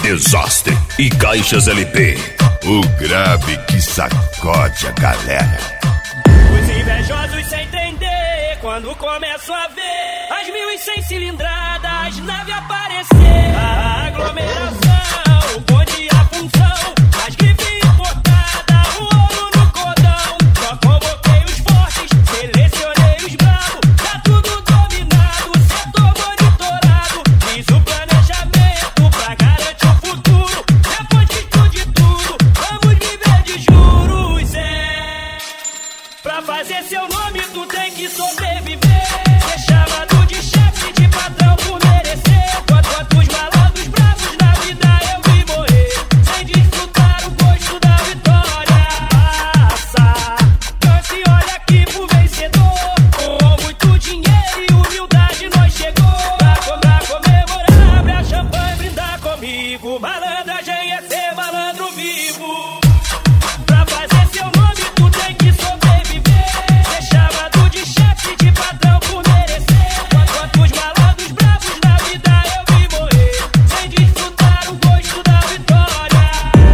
Desastre e Caixas LP. O grave que sacode a galera. Os invejosos sem entender quando começam a ver as 1.100 cilindradas, nave aparecer. A aglomeração, o bonde e a função, as grifes importadas, o ouro no cordão. Só convoquei os fortes, selecionei os bravos, tá tudo dominado, setor monitorado. Fiz o planejamento pra garantir o futuro. Depois de tudo, vamos viver de juros, Pra fazer seu nome tu tem que sobreviver. Ser chamado de chefe, de patrão por merecer. Quantos malandros bravos na vida eu vi morrer sem desfrutar o gosto da vitória. Passa, canta e olha aqui pro vencedor. Com muito dinheiro e humildade nós chegou. Pra comemorar, abre a champanhe e brindar comigo. Malandragem é ser malandro vivo. Pra fazer seu nome tu tem que sobreviver. Ser chamado de chefe, de patrão por merecer. Quantos malandros bravos na vida eu vi morrer sem desfrutar o gosto da vitória.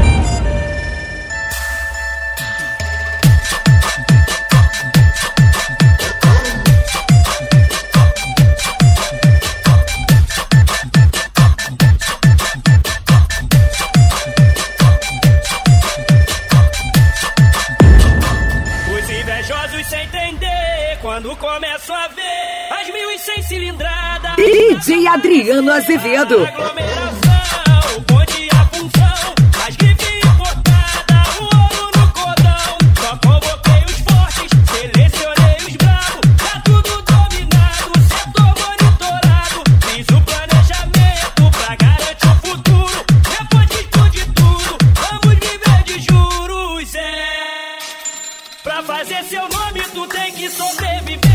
Os invejosos sem entender quando começam a ver as 1.100 cilindradas. DJ Adriano Azevedo. A aglomeração, o bonde e a função, as grifes importadas, o ouro no cordão. Só convoquei os fortes, selecionei os bravos, tá tudo dominado, setor monitorado. Fiz o planejamento pra garantir o futuro. Depois de tudo, vamos viver de juros, Pra fazer seu nome tu tem que sobreviver.